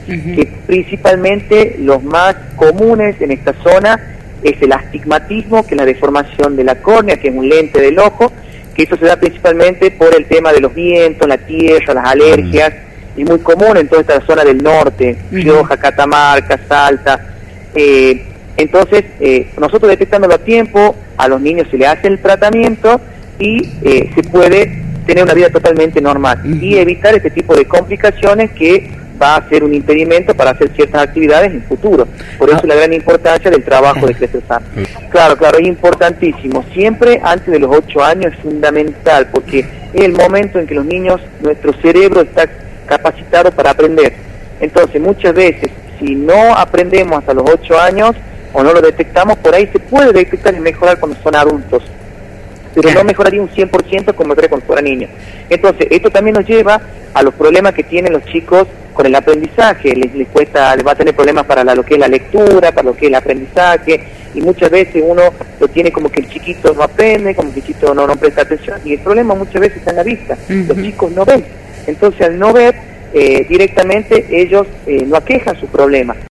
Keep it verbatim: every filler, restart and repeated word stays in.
uh-huh. que principalmente los más comunes en esta zona es el astigmatismo, que es la deformación de la córnea, que es un lente del ojo, que eso se da principalmente por el tema de los vientos, la tierra, las alergias, uh-huh. y muy común en toda esta zona del norte, Rioja, uh-huh. Catamarca, Salta. Eh, entonces, eh, nosotros detectándolo a tiempo, a los niños se le hace el tratamiento y eh, se puede tener una vida totalmente normal, uh-huh. y evitar este tipo de complicaciones que va a ser un impedimento para hacer ciertas actividades en futuro. Por eso ah. la gran importancia del trabajo de Crecer Sano. Claro, claro, es importantísimo. Siempre antes de los ocho años es fundamental, porque es el momento en que los niños, nuestro cerebro está capacitado para aprender. Entonces, muchas veces, si no aprendemos hasta los ocho años, o no lo detectamos, por ahí se puede detectar y mejorar cuando son adultos, pero no mejoraría un cien por ciento como cree cuando fuera niño. Entonces, esto también nos lleva a los problemas que tienen los chicos con el aprendizaje. Les, les cuesta, les va a tener problemas para la, lo que es la lectura, para lo que es el aprendizaje, y muchas veces uno lo tiene como que el chiquito no aprende, como que el chiquito no, no presta atención, y el problema muchas veces está en la vista. Uh-huh. Los chicos no ven. Entonces, al no ver, eh, directamente ellos eh, no aquejan sus problemas.